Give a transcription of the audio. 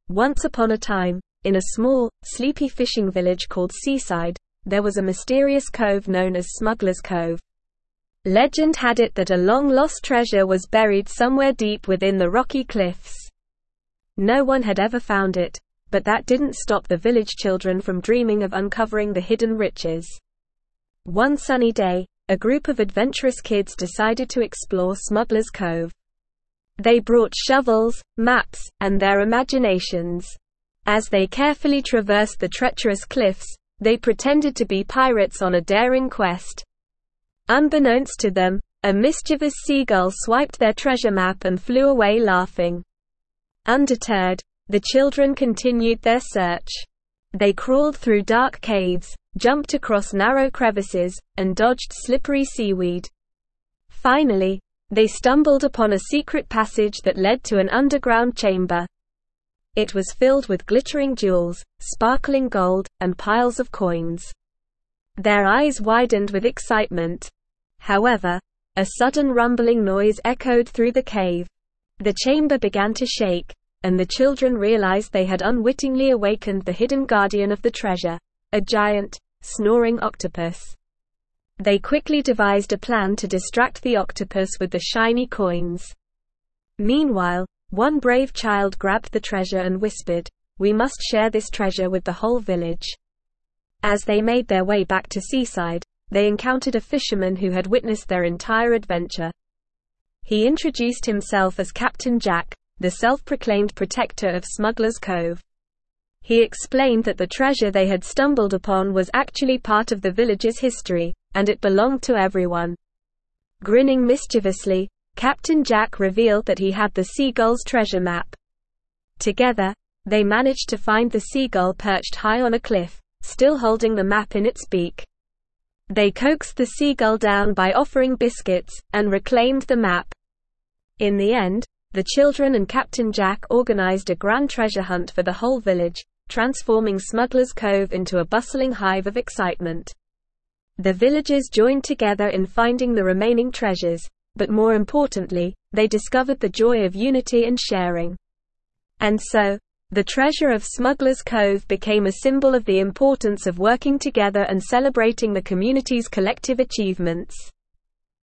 Once upon a time, in a small, sleepy fishing village called Seaside, there was a mysterious cove known as Smuggler's Cove. Legend had it that a long-lost treasure was buried somewhere deep within the rocky cliffs. No one had ever found it, but that didn't stop the village children from dreaming of uncovering the hidden riches. One sunny day, a group of adventurous kids decided to explore Smuggler's Cove. They brought shovels, maps, and their imaginations. As they carefully traversed the treacherous cliffs, they pretended to be pirates on a daring quest. Unbeknownst to them, a mischievous seagull swiped their treasure map and flew away laughing. Undeterred, the children continued their search. They crawled through dark caves, jumped across narrow crevices, and dodged slippery seaweed. Finally, they stumbled upon a secret passage that led to an underground chamber. It was filled with glittering jewels, sparkling gold, and piles of coins. Their eyes widened with excitement. However, a sudden rumbling noise echoed through the cave. The chamber began to shake, and the children realized they had unwittingly awakened the hidden guardian of the treasure, a giant, snoring octopus. They quickly devised a plan to distract the octopus with the shiny coins. Meanwhile, one brave child grabbed the treasure and whispered, "We must share this treasure with the whole village." As they made their way back to Seaside, they encountered a fisherman who had witnessed their entire adventure. He introduced himself as Captain Jack, the self-proclaimed protector of Smuggler's Cove. He explained that the treasure they had stumbled upon was actually part of the village's history, and it belonged to everyone. Grinning mischievously, Captain Jack revealed that he had the seagull's treasure map. Together, they managed to find the seagull perched high on a cliff, still holding the map in its beak. They coaxed the seagull down by offering biscuits, and reclaimed the map. In the end, the children and Captain Jack organized a grand treasure hunt for the whole village, transforming Smuggler's Cove into a bustling hive of excitement. The villagers joined together in finding the remaining treasures, but more importantly, they discovered the joy of unity and sharing. And so, the treasure of Smuggler's Cove became a symbol of the importance of working together and celebrating the community's collective achievements.